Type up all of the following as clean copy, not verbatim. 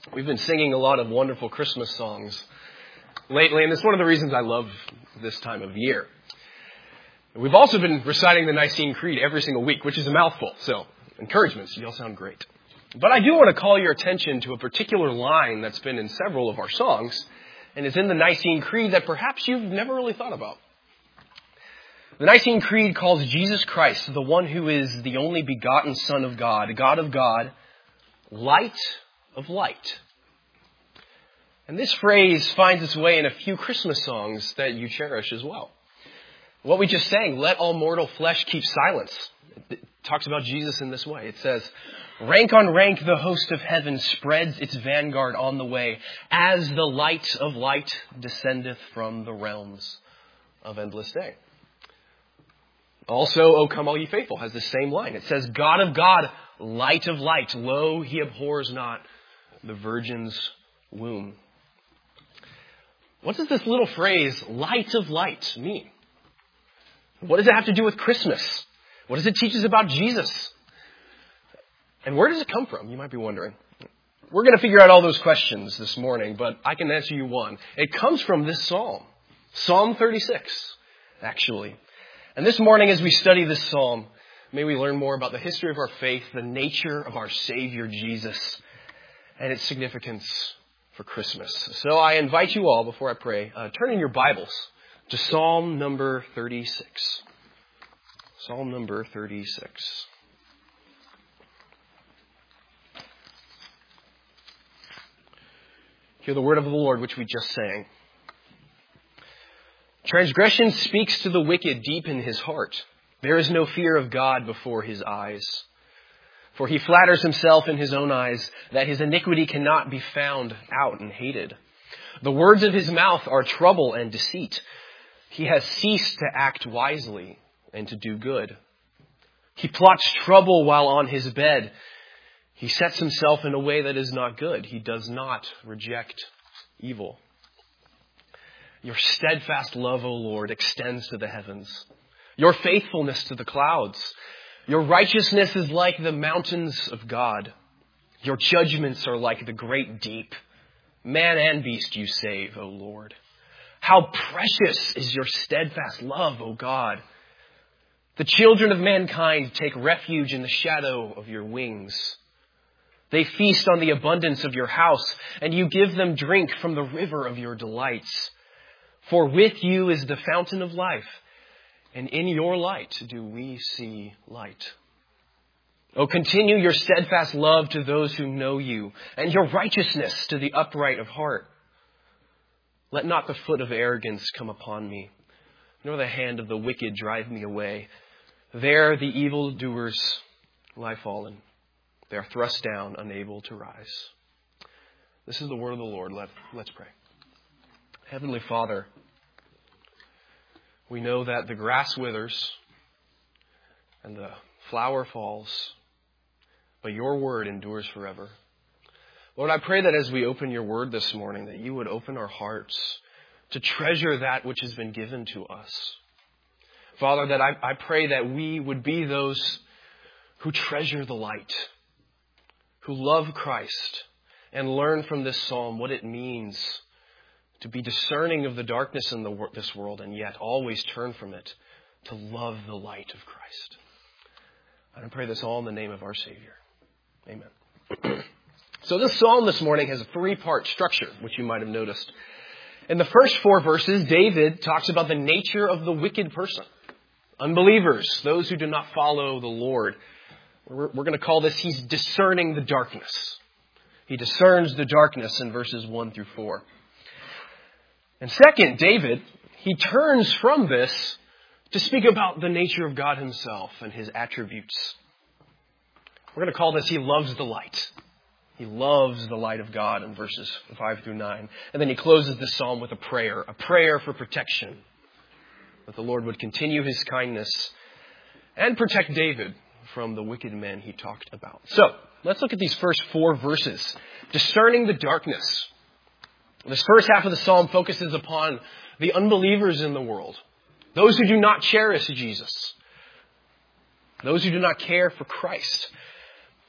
We've been singing a lot of wonderful Christmas songs lately, and it's one of the reasons I love this time of year. We've also been reciting the Nicene Creed every single week, which is a mouthful, so encouragements, you all sound great. But I do want to call your attention to a particular line that's been in several of our songs, and is in the Nicene Creed that perhaps you've never really thought about. The Nicene Creed calls Jesus Christ, the one who is the only begotten Son of God, God of God, light of light. And this phrase finds its way in a few Christmas songs that you cherish as well. What we just sang, let all mortal flesh keep silence, it talks about Jesus in this way. It says, rank on rank the host of heaven spreads its vanguard on the way, as the light of light descendeth from the realms of endless day. Also, O come all ye faithful has the same line. It says, God of God, light of light, lo, he abhors not the virgin's womb. What does this little phrase, light of light, mean? What does it have to do with Christmas? What does it teach us about Jesus? And where does it come from? You might be wondering. We're going to figure out all those questions this morning, but I can answer you one. It comes from this psalm. Psalm 36, actually. And this morning as we study this psalm, may we learn more about the history of our faith, the nature of our Savior Jesus, and its significance for Christmas. So I invite you all, before I pray, turn in your Bibles to Psalm number 36. Psalm number 36. Hear the word of the Lord, which we just sang. Transgression speaks to the wicked deep in his heart. There is no fear of God before his eyes. For he flatters himself in his own eyes that his iniquity cannot be found out and hated. The words of his mouth are trouble and deceit. He has ceased to act wisely and to do good. He plots trouble while on his bed. He sets himself in a way that is not good. He does not reject evil. Your steadfast love, O Lord, extends to the heavens. Your faithfulness to the clouds. Your righteousness is like the mountains of God. Your judgments are like the great deep. Man and beast you save, O Lord. How precious is your steadfast love, O God. The children of mankind take refuge in the shadow of your wings. They feast on the abundance of your house, and you give them drink from the river of your delights. For with you is the fountain of life, and in your light do we see light. Oh, continue your steadfast love to those who know you, and your righteousness to the upright of heart. Let not the foot of arrogance come upon me, nor the hand of the wicked drive me away. There the evildoers lie fallen. They are thrust down, unable to rise. This is the word of the Lord. Let's pray. Heavenly Father, we know that the grass withers and the flower falls, but your word endures forever. Lord, I pray that as we open your word this morning, that you would open our hearts to treasure that which has been given to us. Father, that I pray that we would be those who treasure the light, who love Christ, and learn from this psalm what it means to be discerning of the darkness in this world and yet always turn from it to love the light of Christ. And I pray this all in the name of our Savior. Amen. So this psalm this morning has a three-part structure, which you might have noticed. In the first 4 verses, David talks about the nature of the wicked person. Unbelievers, those who do not follow the Lord. We're going to call this, he's discerning the darkness. He discerns the darkness in verses 1 through 4. And second, David, he turns from this to speak about the nature of God himself and his attributes. We're going to call this, he loves the light. He loves the light of God in verses 5 through 9. And then he closes the psalm with a prayer for protection. That the Lord would continue his kindness and protect David from the wicked men he talked about. So, let's look at these first 4 verses. Discerning the darkness. This first half of the psalm focuses upon the unbelievers in the world. Those who do not cherish Jesus. Those who do not care for Christ.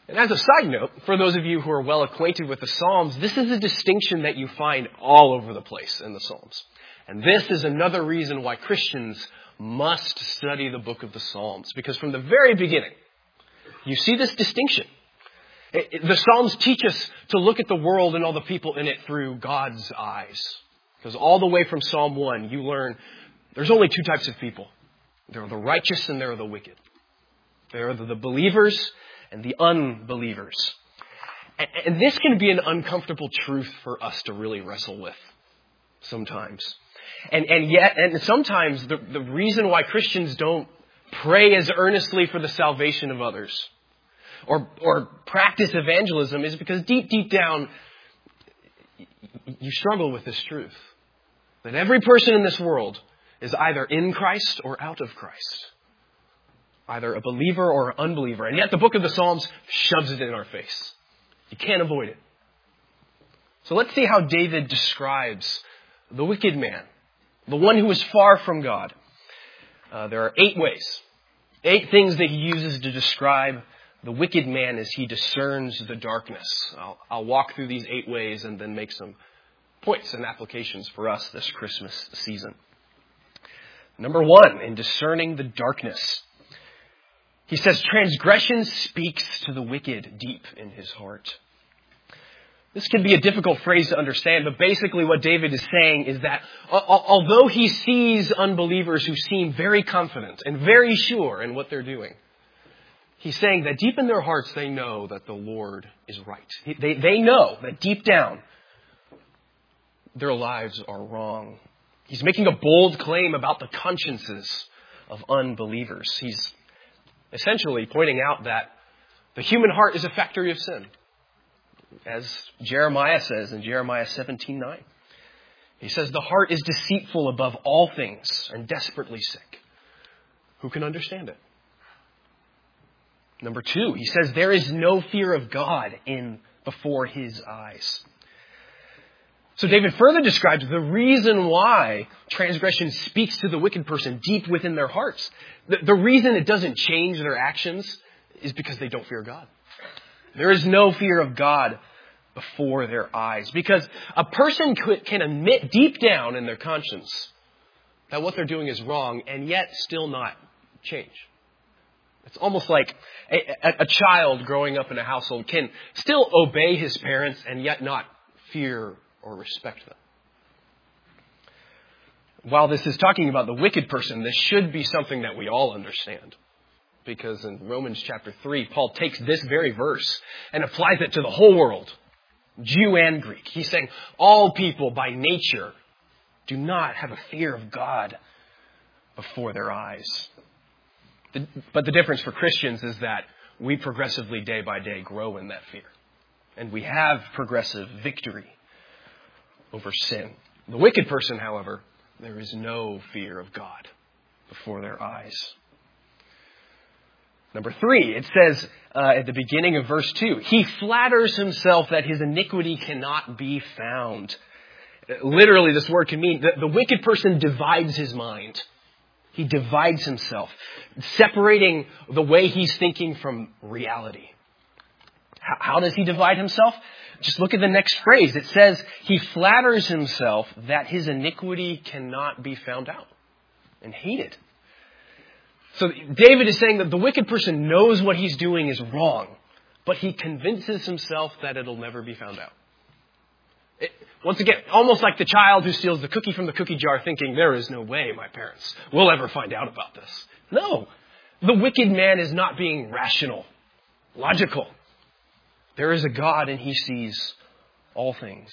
And as a side note, for those of you who are well acquainted with the Psalms, this is a distinction that you find all over the place in the Psalms. And this is another reason why Christians must study the book of the Psalms. Because from the very beginning, you see this distinction. The Psalms teach us to look at the world and all the people in it through God's eyes. Because all the way from Psalm 1, you learn there's only two types of people. There are the righteous and there are the wicked. There are the believers and the unbelievers. And this can be an uncomfortable truth for us to really wrestle with sometimes. And sometimes the reason why Christians don't pray as earnestly for the salvation of others or practice evangelism is because deep down, you struggle with this truth. That every person in this world is either in Christ or out of Christ. Either a believer or an unbeliever. And yet the book of the Psalms shoves it in our face. You can't avoid it. So let's see how David describes the wicked man. The one who is far from God. There are 8 ways. 8 things that he uses to describe the wicked man as he discerns the darkness. I'll walk through these 8 ways and then make some points and applications for us this Christmas season. Number 1, in discerning the darkness. He says, transgression speaks to the wicked deep in his heart. This can be a difficult phrase to understand, but basically what David is saying is that although he sees unbelievers who seem very confident and very sure in what they're doing, he's saying that deep in their hearts they know that the Lord is right. They know that deep down their lives are wrong. He's making a bold claim about the consciences of unbelievers. He's essentially pointing out that the human heart is a factory of sin. As Jeremiah says in Jeremiah 17:9. He says, the heart is deceitful above all things and desperately sick. Who can understand it? Number 2, he says, there is no fear of God before his eyes. So David further describes the reason why transgression speaks to the wicked person deep within their hearts. The reason it doesn't change their actions is because they don't fear God. There is no fear of God before their eyes. Because a person can admit deep down in their conscience that what they're doing is wrong and yet still not change. It's almost like a child growing up in a household can still obey his parents and yet not fear or respect them. While this is talking about the wicked person, this should be something that we all understand. Because in Romans chapter 3, Paul takes this very verse and applies it to the whole world, Jew and Greek. He's saying all people by nature do not have a fear of God before their eyes. But the difference for Christians is that we progressively, day by day, grow in that fear. And we have progressive victory over sin. The wicked person, however, there is no fear of God before their eyes. Number 3, it says at the beginning of verse 2, he flatters himself that his iniquity cannot be found. Literally, this word can mean that the wicked person divides his mind. He divides himself, separating the way he's thinking from reality. How does he divide himself? Just look at the next phrase. It says, he flatters himself that his iniquity cannot be found out and hated. So David is saying that the wicked person knows what he's doing is wrong, but he convinces himself that it'll never be found out. Once again, almost like the child who steals the cookie from the cookie jar thinking, there is no way my parents will ever find out about this. No, the wicked man is not being rational, logical. There is a God and he sees all things.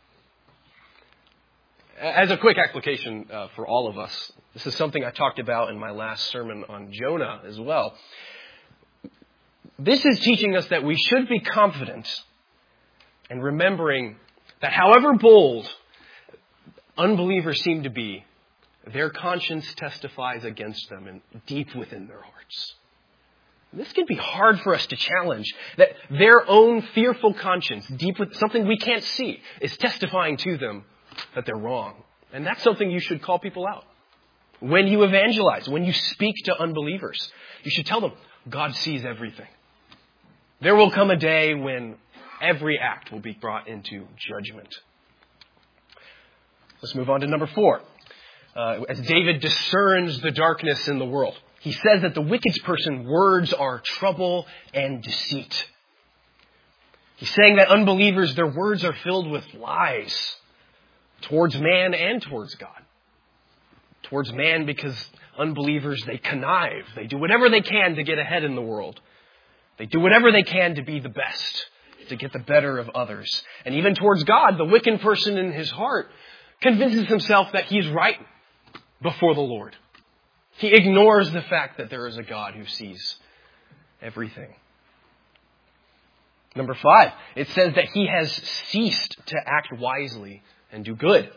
As a quick application for all of us, this is something I talked about in my last sermon on Jonah as well. This is teaching us that we should be confident and remembering that however bold unbelievers seem to be, their conscience testifies against them and deep within their hearts. This can be hard for us to challenge, that their own fearful conscience, deep with something we can't see, is testifying to them that they're wrong. And that's something you should call people out. When you evangelize, when you speak to unbelievers, you should tell them, God sees everything. There will come a day when every act will be brought into judgment. Let's move on to number 4. As David discerns the darkness in the world, he says that the wicked person's words are trouble and deceit. He's saying that unbelievers, their words are filled with lies towards man and towards God. Towards man because unbelievers, they connive. They do whatever they can to get ahead in the world. They do whatever they can to be the best, to get the better of others. And even towards God, the wicked person in his heart convinces himself that he's right before the Lord. He ignores the fact that there is a God who sees everything. Number 5, it says that he has ceased to act wisely and do good.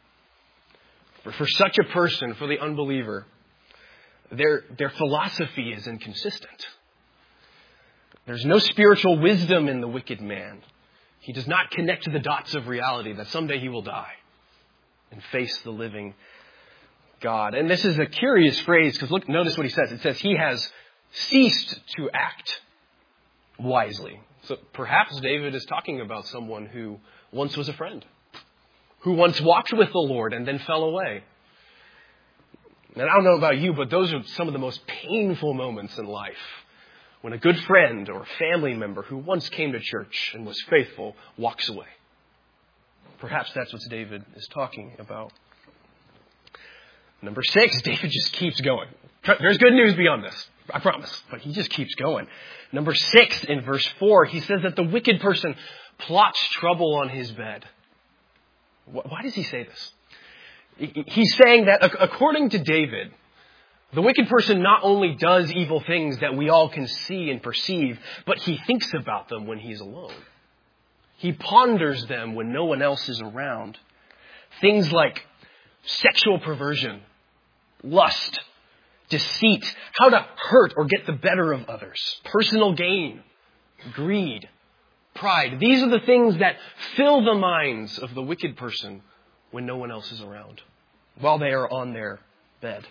For such a person, for the unbeliever, their philosophy is inconsistent. There's no spiritual wisdom in the wicked man. He does not connect to the dots of reality that someday he will die and face the living God. And this is a curious phrase because notice what he says. It says he has ceased to act wisely. So perhaps David is talking about someone who once was a friend, who once walked with the Lord and then fell away. And I don't know about you, but those are some of the most painful moments in life. When a good friend or family member who once came to church and was faithful walks away. Perhaps that's what David is talking about. Number 6, David just keeps going. There's good news beyond this, I promise, but he just keeps going. Number 6, in verse 4, he says that the wicked person plots trouble on his bed. Why does he say this? He's saying that according to David, the wicked person not only does evil things that we all can see and perceive, but he thinks about them when he's alone. He ponders them when no one else is around. Things like sexual perversion, lust, deceit, how to hurt or get the better of others, personal gain, greed, pride. These are the things that fill the minds of the wicked person when no one else is around, while they are on their bed.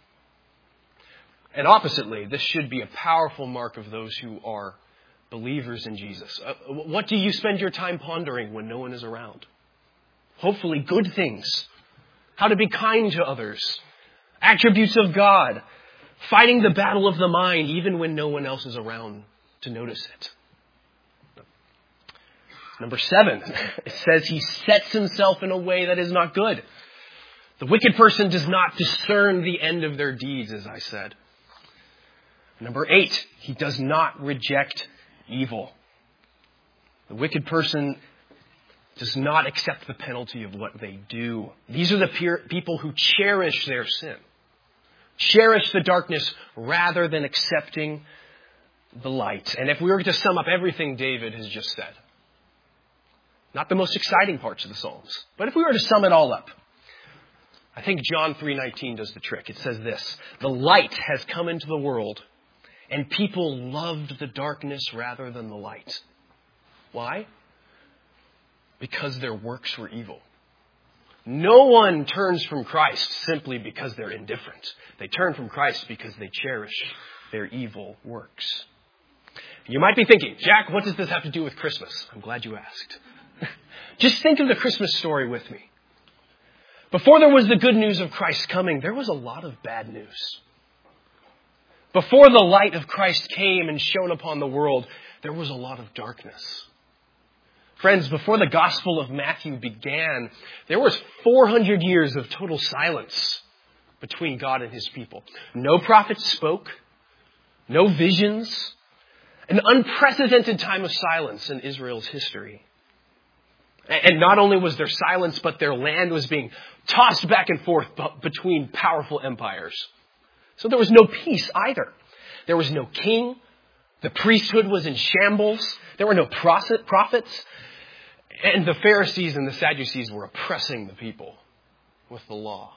And oppositely, this should be a powerful mark of those who are believers in Jesus. What do you spend your time pondering when no one is around? Hopefully good things. How to be kind to others. Attributes of God. Fighting the battle of the mind even when no one else is around to notice it. Number 7, it says he sets himself in a way that is not good. The wicked person does not discern the end of their deeds, as I said. Number 8, he does not reject evil. The wicked person does not accept the penalty of what they do. These are the people who cherish their sin. Cherish the darkness rather than accepting the light. And if we were to sum up everything David has just said, not the most exciting parts of the Psalms, but if we were to sum it all up, I think John 3:19 does the trick. It says this: the light has come into the world, and people loved the darkness rather than the light. Why? Because their works were evil. No one turns from Christ simply because they're indifferent. They turn from Christ because they cherish their evil works. You might be thinking, Jack, what does this have to do with Christmas? I'm glad you asked. Just think of the Christmas story with me. Before there was the good news of Christ coming, there was a lot of bad news. Before the light of Christ came and shone upon the world, there was a lot of darkness. Friends, before the Gospel of Matthew began, there was 400 years of total silence between God and his people. No prophets spoke, no visions, an unprecedented time of silence in Israel's history. And not only was there silence, but their land was being tossed back and forth between powerful empires. So there was no peace either. There was no king. The priesthood was in shambles. There were no prophets. And the Pharisees and the Sadducees were oppressing the people with the law.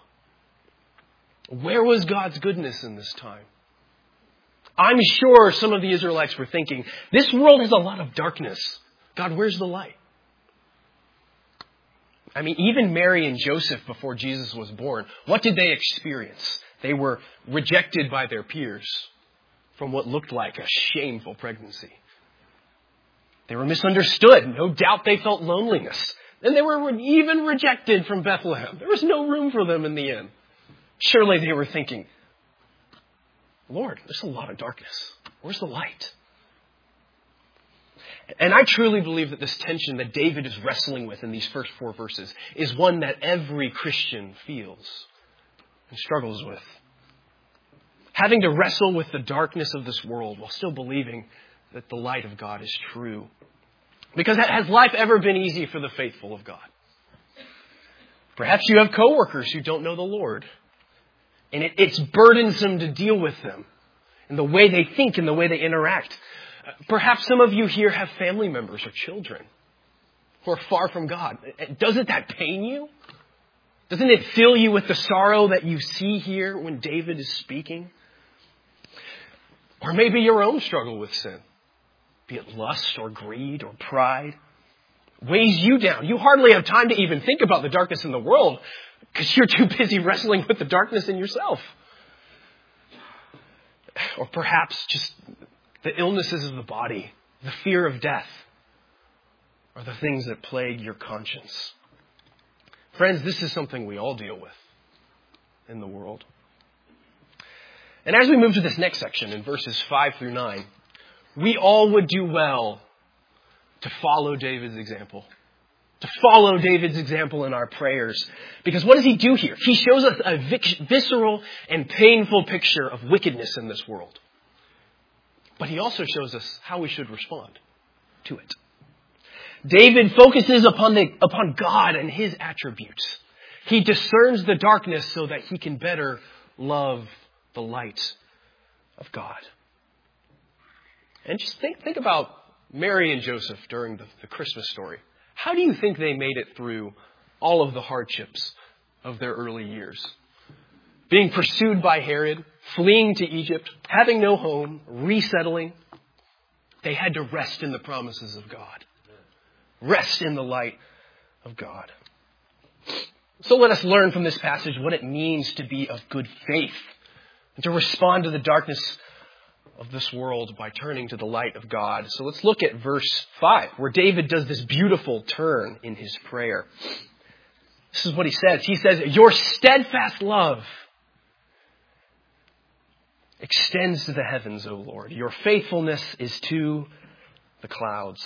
Where was God's goodness in this time? I'm sure some of the Israelites were thinking, this world has a lot of darkness. God, where's the light? I mean, even Mary and Joseph, before Jesus was born, what did they experience? They were rejected by their peers from what looked like a shameful pregnancy. They were misunderstood. No doubt they felt loneliness. And they were even rejected from Bethlehem. There was no room for them in the inn. Surely they were thinking, Lord, there's a lot of darkness. Where's the light? And I truly believe that this tension that David is wrestling with in these first 4 verses is one that every Christian feels and struggles with. Having to wrestle with the darkness of this world while still believing that the light of God is true. Because has life ever been easy for the faithful of God? Perhaps you have coworkers who don't know the Lord. And it's burdensome to deal with them in the way they think and the way they interact. Perhaps some of you here have family members or children who are far from God. Doesn't that pain you? Doesn't it fill you with the sorrow that you see here when David is speaking? Or maybe your own struggle with sin, be it lust or greed or pride, weighs you down. You hardly have time to even think about the darkness in the world because you're too busy wrestling with the darkness in yourself. Or perhaps just the illnesses of the body, the fear of death, are the things that plague your conscience. Friends, this is something we all deal with in the world. And as we move to this next section in verses 5 through 9, we all would do well to follow David's example. To follow David's example in our prayers. Because what does he do here? He shows us a visceral and painful picture of wickedness in this world. But he also shows us how we should respond to it. David focuses upon God and his attributes. He discerns the darkness so that he can better love the light of God. And just think about Mary and Joseph during the Christmas story. How do you think they made it through all of the hardships of their early years? Being pursued by Herod, fleeing to Egypt, having no home, resettling. They had to rest in the promises of God. Rest in the light of God. So let us learn from this passage what it means to be of good faith and to respond to the darkness of this world by turning to the light of God. So let's look at verse 5, where David does this beautiful turn in his prayer. This is what he says. He says, your steadfast love extends to the heavens, O Lord. Your faithfulness is to the clouds.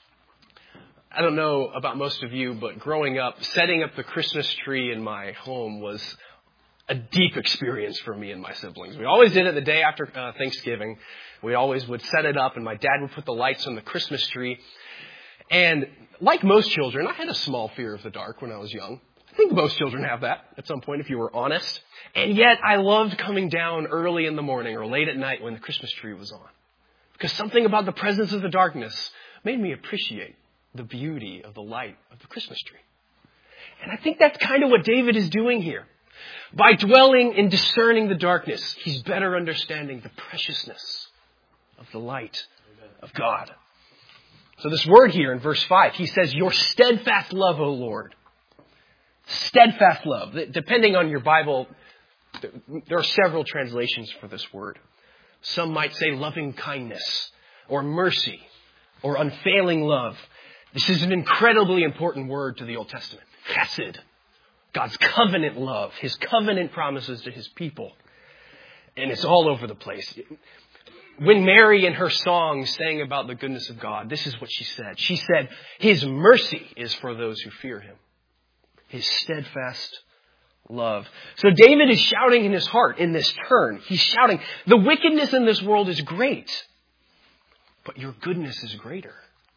I don't know about most of you, but growing up, setting up the Christmas tree in my home was a deep experience for me and my siblings. We always did it the day after Thanksgiving. We always would set it up, and my dad would put the lights on the Christmas tree. And like most children, I had a small fear of the dark when I was young. I think most children have that at some point, if you were honest. And yet I loved coming down early in the morning or late at night when the Christmas tree was on. Because something about the presence of the darkness made me appreciate the beauty of the light of the Christmas tree. And I think that's kind of what David is doing here. By dwelling and discerning the darkness, he's better understanding the preciousness of the light of God. So this word here in verse 5, he says, your steadfast love, O Lord. Steadfast love. Depending on your Bible, there are several translations for this word. Some might say loving kindness or mercy or unfailing love. This is an incredibly important word to the Old Testament. Chesed. God's covenant love. His covenant promises to his people. And it's all over the place. When Mary in her song sang about the goodness of God, this is what she said. She said, his mercy is for those who fear him. His steadfast love. So David is shouting in his heart in this turn. He's shouting, the wickedness in this world is great, but your goodness is greater.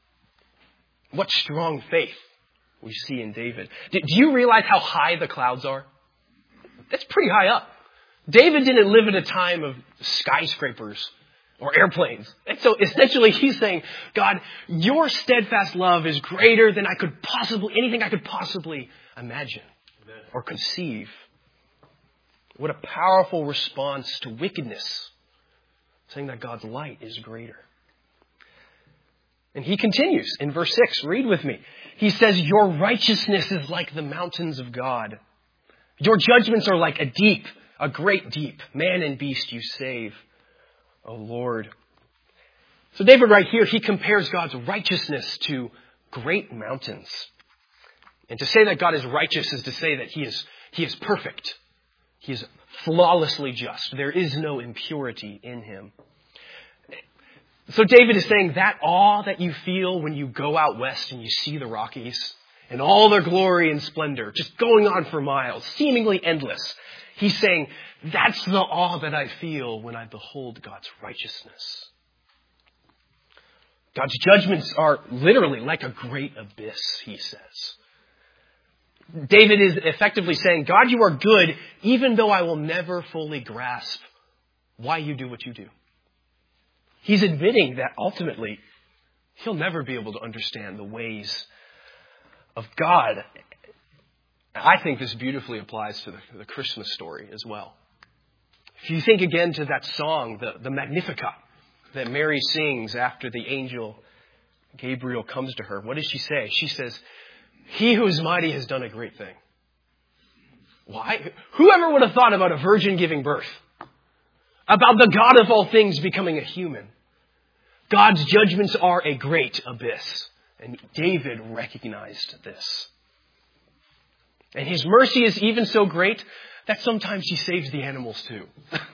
What strong faith we see in David. Do you realize how high the clouds are? That's pretty high up. David didn't live at a time of skyscrapers or airplanes. And so essentially he's saying, God, your steadfast love is greater than anything I could possibly imagine or conceive. What a powerful response to wickedness, saying that God's light is greater. And he continues in verse 6. Read with me. He says, your righteousness is like the mountains of God. Your judgments are like a great deep. Man and beast you save, O Lord. So David right here, he compares God's righteousness to great mountains. And to say that God is righteous is to say that he is perfect. He is flawlessly just. There is no impurity in him. So David is saying that awe that you feel when you go out west and you see the Rockies and all their glory and splendor, just going on for miles, seemingly endless. He's saying, that's the awe that I feel when I behold God's righteousness. God's judgments are literally like a great abyss, he says. David is effectively saying, God, you are good, even though I will never fully grasp why you do what you do. He's admitting that ultimately, he'll never be able to understand the ways of God. I think this beautifully applies to the Christmas story as well. If you think again to that song, the Magnificat, that Mary sings after the angel Gabriel comes to her, what does she say? She says, he who is mighty has done a great thing. Why? Whoever would have thought about a virgin giving birth? About the God of all things becoming a human? God's judgments are a great abyss. And David recognized this. And his mercy is even so great that sometimes he saves the animals too.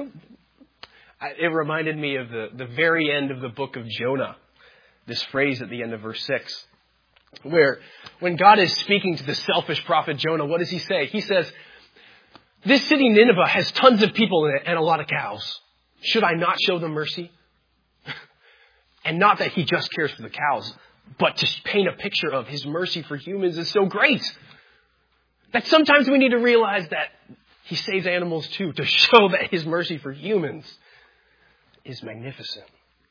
It reminded me of the very end of the book of Jonah. This phrase at the end of verse 6. Where when God is speaking to the selfish prophet Jonah, what does he say? He says, this city Nineveh has tons of people in it and a lot of cows. Should I not show them mercy? And not that he just cares for the cows, but to paint a picture of his mercy for humans is so great that sometimes we need to realize that he saves animals too, to show that his mercy for humans is magnificent.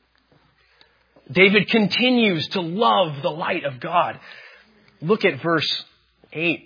David continues to love the light of God. Look at verse 8.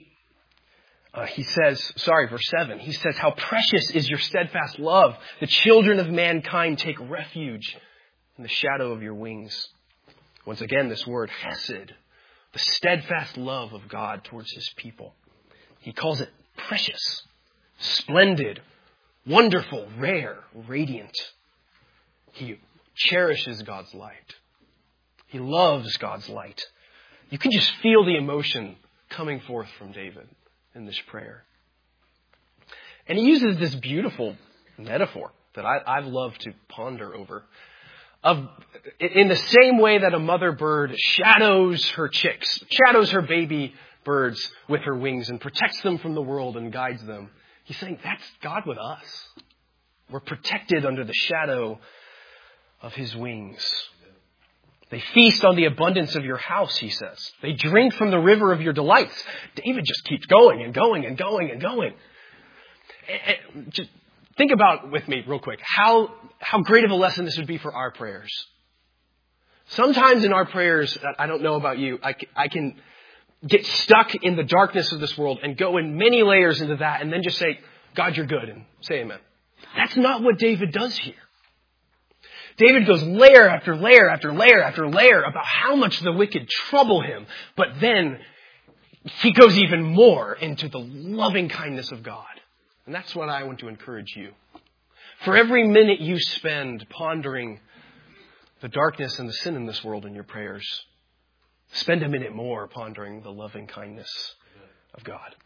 Verse 7. He says, how precious is your steadfast love. The children of mankind take refuge in the shadow of your wings. Once again, this word hesed, the steadfast love of God towards his people. He calls it precious, splendid, wonderful, rare, radiant. He cherishes God's light. He loves God's light. You can just feel the emotion coming forth from David in this prayer. And he uses this beautiful metaphor that I've loved to ponder over. In the same way that a mother bird shadows her chicks, shadows her baby birds with her wings and protects them from the world and guides them. He's saying that's God with us. We're protected under the shadow of his wings. They feast on the abundance of your house, he says. They drink from the river of your delights. David just keeps going and going and going and going. And just think about with me real quick how great of a lesson this would be for our prayers. Sometimes in our prayers, I don't know about you, I can get stuck in the darkness of this world and go in many layers into that and then just say, God, you're good, and say amen. That's not what David does here. David goes layer after layer after layer after layer about how much the wicked trouble him. But then he goes even more into the loving kindness of God. And that's what I want to encourage you. For every minute you spend pondering the darkness and the sin in this world in your prayers, spend a minute more pondering the loving kindness of God.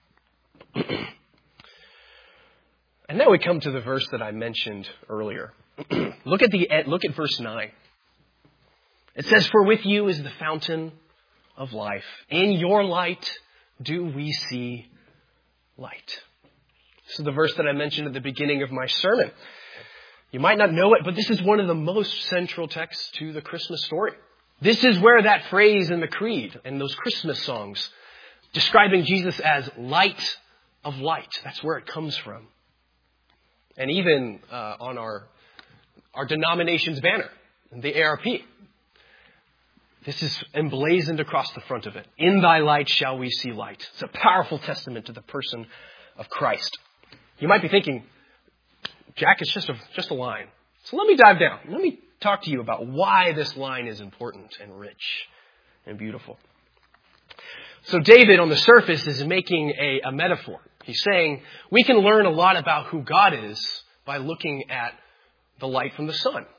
And now we come to the verse that I mentioned earlier. Look at verse 9. It says, for with you is the fountain of life. In your light do we see light. This is the verse that I mentioned at the beginning of my sermon. You might not know it, but this is one of the most central texts to the Christmas story. This is where that phrase in the creed and those Christmas songs describing Jesus as light of light, that's where it comes from. And even on our denomination's banner, the ARP. This is emblazoned across the front of it. In thy light shall we see light. It's a powerful testament to the person of Christ. You might be thinking, Jack, it's just a line. So let me dive down. Let me talk to you about why this line is important and rich and beautiful. So David, on the surface, is making a metaphor. He's saying we can learn a lot about who God is by looking at the light from the sun.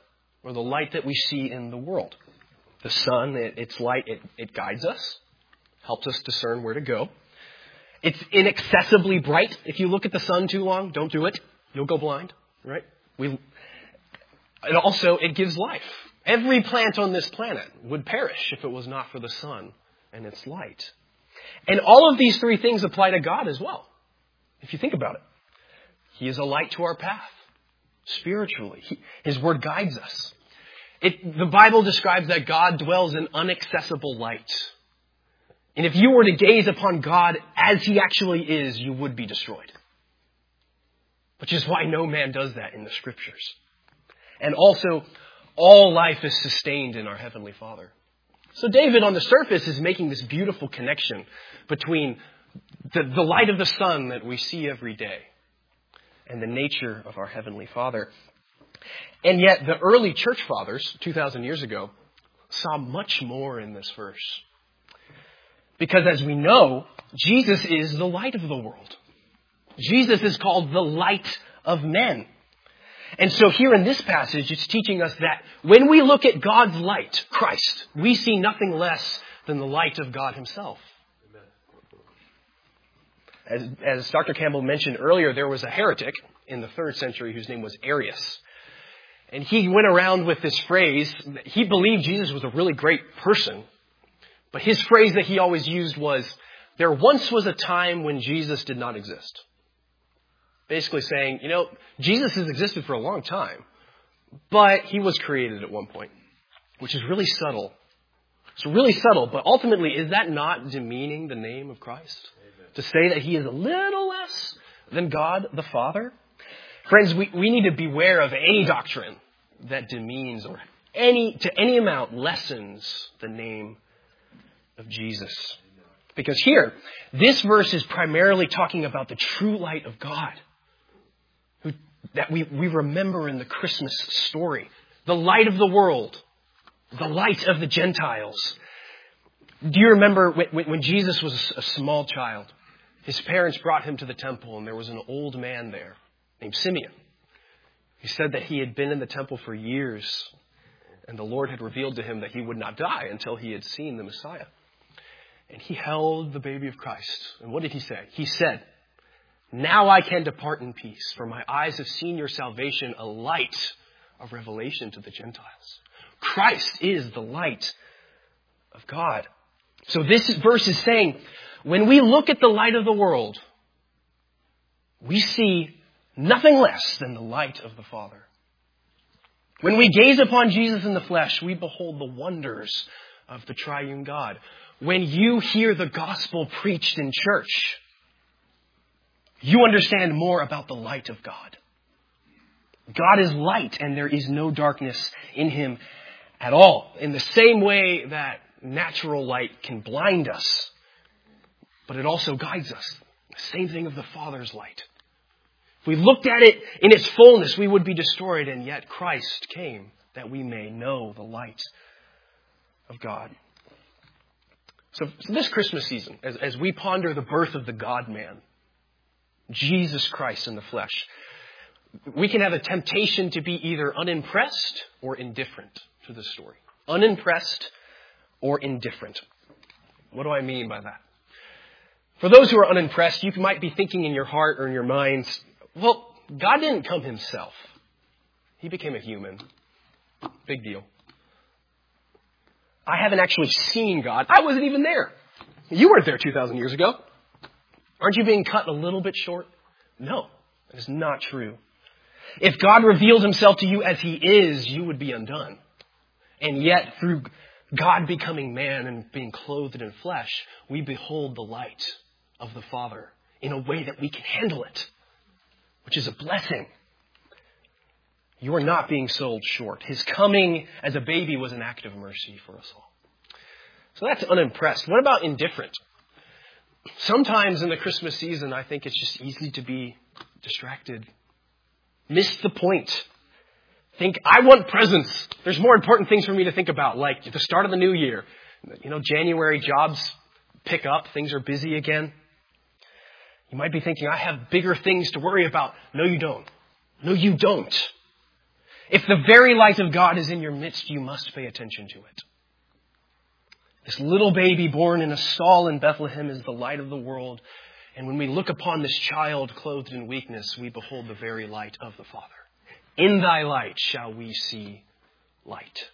or the light that we see in the world. The sun, its light, it guides us, helps us discern where to go. It's inaccessibly bright. If you look at the sun too long, don't do it. You'll go blind, right? And also, it gives life. Every plant on this planet would perish if it was not for the sun and its light. And all of these three things apply to God as well, if you think about it. He is a light to our path, spiritually. His word guides us. The Bible describes that God dwells in inaccessible light. And if you were to gaze upon God as he actually is, you would be destroyed. Which is why no man does that in the Scriptures. And also, all life is sustained in our Heavenly Father. So David, on the surface, is making this beautiful connection between the light of the sun that we see every day and the nature of our Heavenly Father. And yet, the early church fathers, 2,000 years ago, saw much more in this verse. Because as we know, Jesus is the light of the world. Jesus is called the light of men. And so here in this passage, it's teaching us that when we look at God's light, Christ, we see nothing less than the light of God himself. As Dr. Campbell mentioned earlier, there was a heretic in the 3rd century whose name was Arius. And he went around with this phrase. He believed Jesus was a really great person. But his phrase that he always used was, there once was a time when Jesus did not exist. Basically saying, Jesus has existed for a long time, but he was created at one point, which is really subtle. It's really subtle, but ultimately, is that not demeaning the name of Christ? Amen. To say that he is a little less than God the Father? Friends, we need to beware of any doctrine that demeans or to any amount lessens the name of Jesus. Because here, this verse is primarily talking about the true light of God that we remember in the Christmas story. The light of the world. The light of the Gentiles. Do you remember when Jesus was a small child? His parents brought him to the temple and there was an old man there named Simeon. He said that he had been in the temple for years and the Lord had revealed to him that he would not die until he had seen the Messiah. And he held the baby of Christ. And what did he say? He said, "Now I can depart in peace, for my eyes have seen your salvation, a light of revelation to the Gentiles." Christ is the light of God. So this verse is saying, when we look at the light of the world, we see nothing less than the light of the Father. When we gaze upon Jesus in the flesh, we behold the wonders of the triune God. When you hear the gospel preached in church, you understand more about the light of God. God is light and there is no darkness in him at all. In the same way that natural light can blind us, but it also guides us. The same thing of the Father's light. If we looked at it in its fullness, we would be destroyed, and yet Christ came that we may know the light of God. So this Christmas season, as we ponder the birth of the God-man, Jesus Christ in the flesh, we can have a temptation to be either unimpressed or indifferent to the story. Unimpressed or indifferent. What do I mean by that? For those who are unimpressed, you might be thinking in your heart or in your minds, well, God didn't come himself. He became a human. Big deal. I haven't actually seen God. I wasn't even there. You weren't there 2,000 years ago. Aren't you being cut a little bit short? No, that is not true. If God revealed himself to you as he is, you would be undone. And yet, through God becoming man and being clothed in flesh, we behold the light of the Father in a way that we can handle it, which is a blessing. You are not being sold short. His coming as a baby was an act of mercy for us all. So that's unimpressed. What about indifferent? Sometimes in the Christmas season, I think it's just easy to be distracted. Miss the point. Think, I want presents. There's more important things for me to think about, like the start of the new year. January jobs pick up. Things are busy again. You might be thinking, I have bigger things to worry about. No, you don't. No, you don't. If the very light of God is in your midst, you must pay attention to it. This little baby born in a stall in Bethlehem is the light of the world. And when we look upon this child clothed in weakness, we behold the very light of the Father. In thy light shall we see light.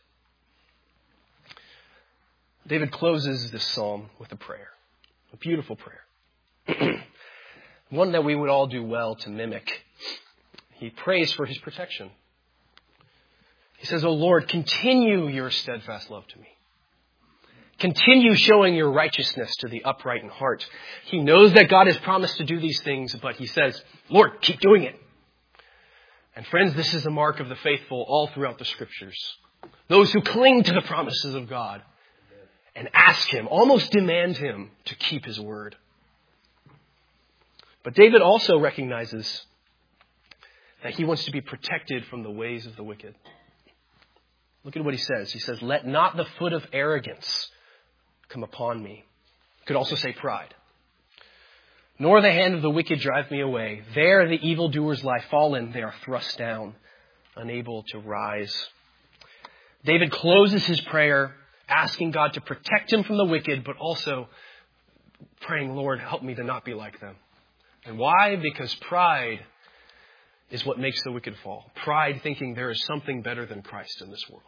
David closes this psalm with a prayer, a beautiful prayer, one that we would all do well to mimic. He prays for his protection. He says, O Lord, continue your steadfast love to me. Continue showing your righteousness to the upright in heart. He knows that God has promised to do these things, but he says, Lord, keep doing it. And friends, this is a mark of the faithful all throughout the Scriptures. Those who cling to the promises of God and ask him, almost demand him to keep his word. But David also recognizes that he wants to be protected from the ways of the wicked. Look at what he says. He says, let not the foot of arrogance come upon me. Could also say pride. Nor the hand of the wicked drive me away. There the evildoers lie fallen. They are thrust down, unable to rise. David closes his prayer, asking God to protect him from the wicked, but also praying, Lord, help me to not be like them. And why? Because pride is what makes the wicked fall. Pride thinking there is something better than Christ in this world.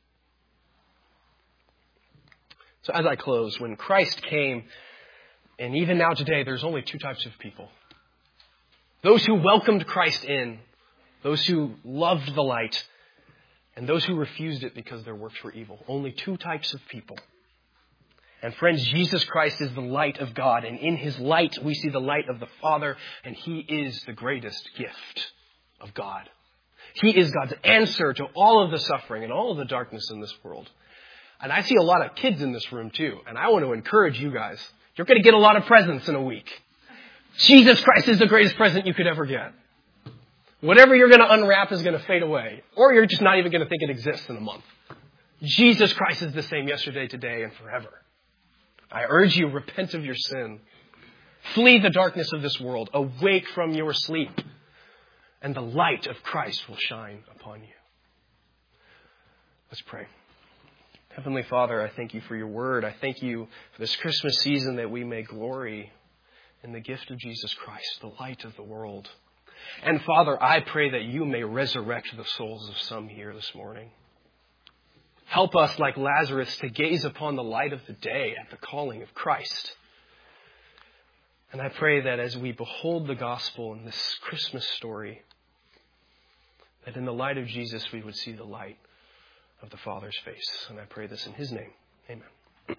So as I close, when Christ came, and even now today, there's only two types of people. Those who welcomed Christ in, those who loved the light, and those who refused it because their works were evil. Only two types of people. And friends, Jesus Christ is the light of God, and in his light we see the light of the Father, and he is the greatest gift of God. He is God's answer to all of the suffering and all of the darkness in this world. And I see a lot of kids in this room too, and I want to encourage you guys. You're going to get a lot of presents in a week. Jesus Christ is the greatest present you could ever get. Whatever you're going to unwrap is going to fade away, or you're just not even going to think it exists in a month. Jesus Christ is the same yesterday, today, and forever. I urge you, repent of your sin. Flee the darkness of this world. Awake from your sleep. And the light of Christ will shine upon you. Let's pray. Heavenly Father, I thank you for your word. I thank you for this Christmas season that we may glory in the gift of Jesus Christ, the light of the world. And Father, I pray that you may resurrect the souls of some here this morning. Help us, like Lazarus, to gaze upon the light of the day at the calling of Christ. And I pray that as we behold the gospel in this Christmas story, that in the light of Jesus we would see the light of the Father's face. And I pray this in his name. Amen.